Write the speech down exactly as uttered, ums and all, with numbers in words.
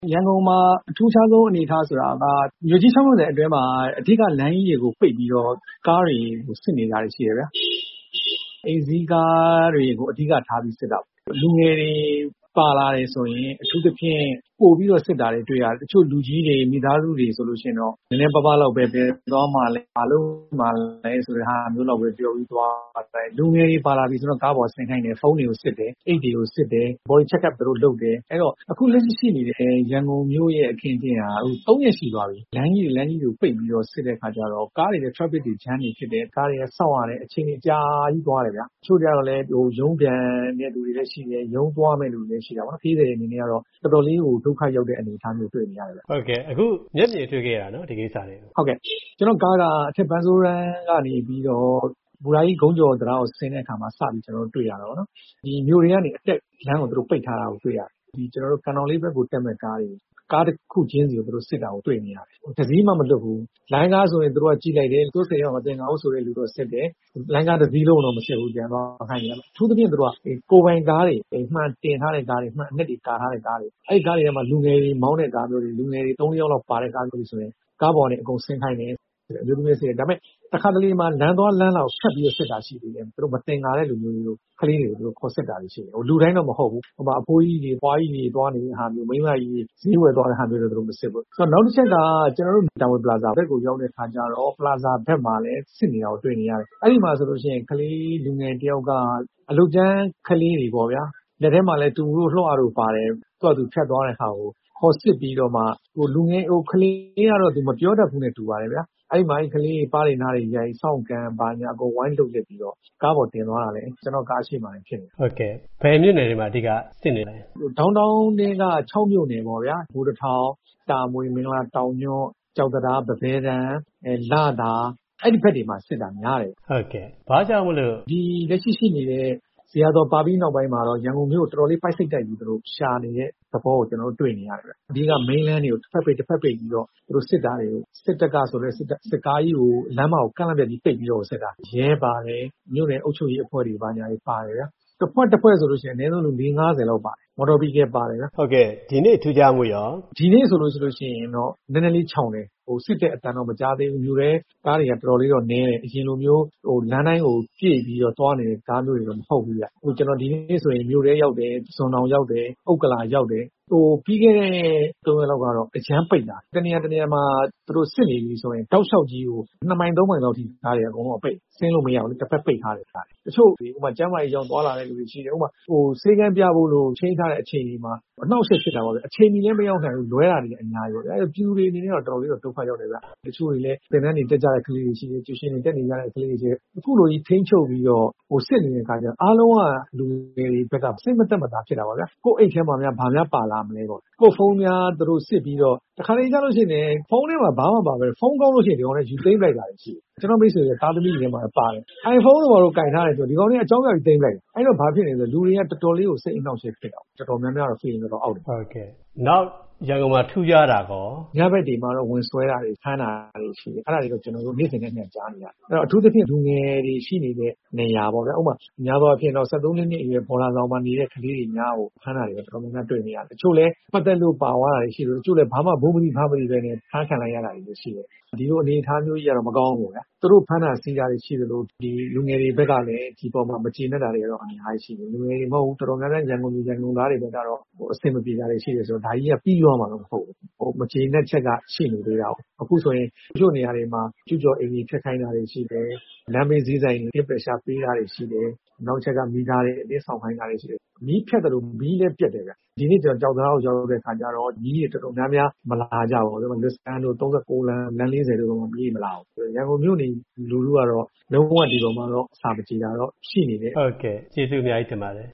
ရန်ကုန်မှာအထူးခြားဆုံးအနေအထားဆိုတာကမြို့ကြီး၆မြို့နယ်အတွင်းမှာအဓိကလမ်းကြီးတွေကိုပိတ်ပြီးတော့ကားတွေကိုစစ်နေကြရရှိရဗျာ။အိမ်စီးကားတွေကိုအဓိကထားပြီးစစ်တာ။လူငယ်တွေပါလာတယ်ဆိုရင်အထူးသဖြင့်ပို့ပြီးတော့စစ်တာတွေတွေ့ရတယ်။တချို့လူကြီးတွေမိသားစုတွေဆိုလို့ရှိရင်တော့နည်းနည်းပါးပါးလောက်ပဲဘယ်သွားမှလဲမလုပ်မှလဲဆိုတဲ့ဟာမျိုးလောက်ပဲပြောပြီးသွားတယ်။လူငယ်တွေပါလာပြီဆိုတော့ကားပေါ်ဆင်းခိုင်းတယ်ဖုန်းတွေကိုစစ်တယ်အိတ်တွေကိုစစ်တယ် body check up တို့လုပ်တယ်အဲ့တော့အခုလက်ရှိရှိနေတဲ့ရန်ကုန်မြို့ရဲ့အခင်းအကျင်းဟာအခု၃ရက်ရှိသွားပြီလမ်းကြီးလမ်းကြီးကိုပိတ်ပြီးတော့စစ်တဲ့ခါကျတော့ကားတွေရဲ့ traffic တွေ jam တွေဖြစ်တယ်ကားတွေကစောင့်ရတယ်အချိန်ကြီးကြာကြီးသွားတယ်ဗျာချို့ကြတော့လည်းဟိုရုံးပြန်တဲ့လူတွေလည်းရှိတယ်ရုံးသွားမဲ့လူတွေလည်းရှိတာပေါ့နော်ခီးတဲ့အနေနဲ့ကတော့တော်တော်လေးကိုဒုက္ခရောက်တဲ့အနေအထားမျိုးတွေ့နေရတယ်ဗျဟုတ်ကဲ့အခုမျက်မြင်တွေ့ခဲ့ရတာနော်ဒီကိစ္စတွေဟုတ်ကဲ့ကျွန်တော်ကားကအထက်ပန်းဆိုးရန်ကနေပြီးတော့ဘူရာကြီးဂုံးကျော်တရားကိုဆင်းတဲ့အခါမှာစပြီးကျွန်တော်တို့တွေ့ရတာပေါ့နော်ဒီမျိုးတွေကနေအတက်လမ်းကိုသူတို့ပိတ်ထားတာကိုတွေ့ရတယ်ဒီကျွန်တော်တို့ကန်တော်လေးဘက်ကိုတက်မဲ့ကားတွေကားတစ်ခုချင်းစီကိုသူတို့စစ်တာကိုတွေ့နေရတယ်။တစ်စီးမှမလွတ်ဘူး။လိုင်းကားဆိုရင်သူတို့ကကြည့်လိုက်တယ်။သူတို့စိတ်ရောမတင်ငါ့ဆိုတဲ့လူတို့စစ်တယ်။လိုင်းကားတစ်စီးလုံးတော့မစစ်ဘူးပြန်တော့ခိုင်းတယ်။အထူးသဖြင့်သူတို့ကကိုယ်ပိုင်ကားတွေမှန်တင်ထားတဲ့ကားတွေမှန်အနက်တွေကာထားတဲ့ကားတွေအဲ့ဒီကားတွေထဲမှာလူငယ်တွေမောင်းတဲ့ကားမျိုးတွေလူငယ်တွေ၃ယောက်လောက်ပါတဲ့ကားမျိုးတွေဆိုရင်ကားပေါ်ကနေအကုန်ဆင်းခိုင်းတယ်အမျိုးသမီးစစ်တယ်ဒါပေမဲ့တစ်ခါတလေမှာလမ်းသွားလမ်းလောက်ဖြတ်ပြီးစစ်တာရှိသေးတယ်သူတို့မတင်ကားတဲ့လူမျိုးတွေကိုကလေးတွေကိုသူတို့ခေါ်စစ်တာရှိတယ်ဟိုလူတိုင်းတော့မဟုတ်ဘူးဟိုမှာအဖိုးကြီးတွေပွားကြီးတွေသွားနေတဲ့ဟာမျိုးမိန်းမကြီးဈေးဝယ်သွားတဲ့ဟာမျိုးတွေသူတို့မစစ်ဘူးဆိုတော့နောက်တစ်ချက်ကကျွန်တော်တို့တာဝန်ပလာဇာဘက်ကိုရောက်တဲ့ခါကျတော့ပလာဇာဘက်မှာလည်းစစ်နေတာကိုတွေ့နေရတယ်အဲ့ဒီမှာဆိုလို့ရှိရင်ကလေးလူငယ်တယောက်ကအလုတ်ကျန်းကလေးတွေပေါ့ဗျာလက်ထဲမှာလည်းသူတို့လှော့တို့ပါတယ်သူကသူဖြတ်သွားတဲ့ခါကိုခေါ်စစ်ပြီးတော့မှဟိုလူငယ်ဟိုကလေးကတော့သူမပြောတတ်ဘူးနဲ့တူပါတယ်ဗျာအဲ့မှာကလေးပါးနေနားတွေရိုက်ဆောင်ကန်ပါညာအကုန်ဝိုင်းလုပ်လက်ပြီးတော့ကားပေါ်တင်သွားတာလေကျွန်တော်ကားရှိမှနေဖြစ်နေဟုတ်ကဲ့ဘယ်မြို့နယ်တွေမှာအဓိကစစ်နေလဲဒေါင်းတောင်းတင်းက၆မြို့နယ်ပေါ့ဗျာဘူတထောင်တာမွေမင်္ဂလာတောင်ညွန့်ကြောက်တရားပပဲတန်းအဲလာတာအဲ့ဒီဘက်တွေမှာစစ်တာများတယ်ဟုတ်ကဲ့ဘာကြောင့်မလို့ဒီလက်ရှိရှိနေတဲ့ဇေယျတော်ပါပြီးနောက်ပိုင်းမှာတော့ရန်ကုန်မြို့တော်တော်လေးပိုက်စိတ်တိုက်ပြီးသူတို့ရှာနေတဲ့သဘောကိုကျွန်တော်တို့တွေ့နေရတယ်။ဒီက main land တွေကိုတစ်ဖက်ပိတ်တစ်ဖက်ပိတ်ပြီးတော့သူတို့စစ်သားတွေကိုစစ်တပ်ကဆိုတဲ့စစ်စစ်ကားကြီးကိုလမ်းမကိုကန့်လန့်ပြတ်ပြီးပိတ်ပြီးတော့စစ်တာရဲပါတယ်မြို့နယ်အုပ်ချုပ်ရေးအဖွဲ့တွေပါညာတွေပါတယ်ဗျာ။တစ်ဖွဲ့တစ်ဖွဲ့ဆိုလို့ရှိရင်အနည်းဆုံးလူ၄၅၀လောက်ပါတယ်မော်တော်ဘီကယ်ပါတယ်ဗျာဟုတ်ကဲ့ဒီနေ့ထူးခြားမှုရောဒီနေ့ဆိုလို့ရှိလို့ရှိရင်တော့နည်းနည်းလေးခြောင်တယ်ဟိုစစ်တဲ့အတန်တော့မကြားသေးဘူးမြို့ထဲကားတွေကတော်တော်လေးတော့နည်းတယ်အရင်လိုမျိုးဟိုလမ်းတိုင်းကိုပြည့်ပြီးတော့သွားနေတဲ့ကားမျိုးတွေတော့မဟုတ်ဘူးဗျဟိုကျွန်တော်ဒီနေ့ဆိုရင်မြို့ထဲရောက်တယ်စွန်တောင်ရောက်တယ်ဥက္ကလာရောက်တယ်ဟိုပြီးခဲ့တဲ့သုံးရက်လောက်ကတော့အကျန်းပိတ်တာတနေရာတနေရာမှာသူတို့စစ်နေပြီဆိုရင်တောက်လျှောက်ကြီးကိုနှစ်မိုင်သုံးမိုင်လောက်ထိကားတွေအကုန်လုံးပိတ်ဆင်းလို့မရဘူးတစ်ဖက်ပိတ်ထားတယ်ကားတချို့ဒီဥမာကျမ်းမာရေးကြောင့်သွားလာတဲ့လူတွေရှိတယ်ဥမာဟိုစေကန်းပြဖို့လို့ချိန်ထားတဲ့အချိန်ကြီးမှာအနှောက်အယှက်ဖြစ်တာပါပဲအချိန်ကြီးလည်းမရောက်နိုင်ဘူးလွဲတာတွေအများကြီးပဲအဲပြူတွေအနေနဲ့တော့တော်တော်လေးတော့ဒုက္ခရောက်တယ်ဗျတချို့တွေလည်းသင်တန်းတွေတက်ကြတဲ့ကလေးတွေရှိတယ်ကျူရှင်တွေတက်နေကြတဲ့ကလေးတွေရှိတယ်အခုလိုကြီးထိန်းချုပ်ပြီးတော့ဟိုစစ်နေတဲ့ခါကျအားလုံးကလူတွေဘက်ကစိတ်မသက်မသာဖြစ်တာပါဗျကိုယ့်အိတ်ထဲမှာများဘာများပါလာမလဲပေါ့ကိုယ့်ဖုန်းများသူတို့စစ်ပြီးတော့တခါလေကြလို့ရှိရင်ဖုန်းထဲမှာဘာမှပါပဲဖုန်းကောင်းလို့ရှိရင်ဒီကောင်နဲ့ယူသိမ့်လိုက်တာရှိတယ်ကျွန်တော်မိတ်ဆွေရဲ့သားသမီးတွေမှာပါတယ် iPhone တို့ဘာလို့ကင်ထားတယ်ဆိုဒီကောင်လေးအကြောင်းပြပြီးသိမ့်လိုက်အဲ့တော့ဘာဖြစ်နေလဲဆိုလူတွေကတော်တော်လေးကိုစိတ်အနှောက်အယှက်ဖြစ်တာတော်တော်များများတော့ feeling တော့အောက်တယ်ဟုတ်ကဲ့နောက်ရန်ကုန်မှာထူးခြားတာကောညဘက်တွေမှာတော့ဝင်ဆွဲတာတွေဖမ်းတာတွေရှိတယ်အဲ့ဒါတွေတော့ကျွန်တော်တို့နေ့စဉ်နဲ့ညကြားနေရတယ်အဲ့တော့အထူးသဖြင့်လူငယ်တွေရှိနေတဲ့နေရာပေါ့ဗျာဥပမာများသောအားဖြင့်တော့ဆက်သုံးနှစ်အရွယ်ဘော်လာဆောင်မှာနေတဲ့ကလေးတွေများကိုဖမ်းတာတွေတော့တော်တော်များများတွေ့နေရတယ်တချို့လည်းပတ်သက်လို့ပါသွားတာတွေရှိတယ်တချို့လည်းဘာမှဘုံမတိဘာမတိပဲနဲ့ဖမ်းခံလိုက်ရတာတွေရှိတယ်ဒီလိုအနေအထားမျိုးကြီးကတော့မကောင်းဘူးဗျာသူတို့ဖမ်းတာစီးတာတွေရှိတယ်လို့ဒီလူငယ်တွေဘက်ကလည်းဒီပေါ်မှာမကျေနပ်တာတွေတော့အများကြီးရှိတယ်လူငယ်တွေမဟုတ်ဘူးတော်တော်များများရန်ကုန်ပြည်ရန်ကုန်သားတွေဘက်ကတော့ဟိုအဆင်မပြေတာတွေရှိတယ်ဆိုတော့ဒါကြီးကပြီးရောမှာတော့မဟုတ်ဘူးဟိုမကျေနပ်ချက်ကရှိနေသေးတာအခုဆိုရင်ကျို့နေရာတွေမှာကျူကျော်အိမ်ကြီးဖျက်ခိုင်းတာတွေရှိတယ်လမ်းဘေးဈေးဆိုင်တွေ pressure ပေးတာတွေရှိတယ်နောက်ချက်ကမီတာတွေအသေးဆောင်ခိုင်းတာတွေရှိတယ်မီးဖြတ်တယ်လို့မီးလည်းပြတ်တယ်ဗျဒီနေ့ကျွန်တော်ကြောက်သားကိုရောက်တဲ့ခါကျတော့မီးတွေတော်တော်များများမလာကြဘူးဒီမှာလစ်စတန်တို့၃၉လမ်းလမ်း၄၀တို့ကမီးမလာဘူးရန်ကုန်မြို့နေလူလူကတော့လုံးဝဒီပေါ်မှာတော့အစာမကြေတာတော့ရှိနေတယ်ဟုတ်ကဲ့ကျေးဇူးအများကြီးတင်ပါတယ်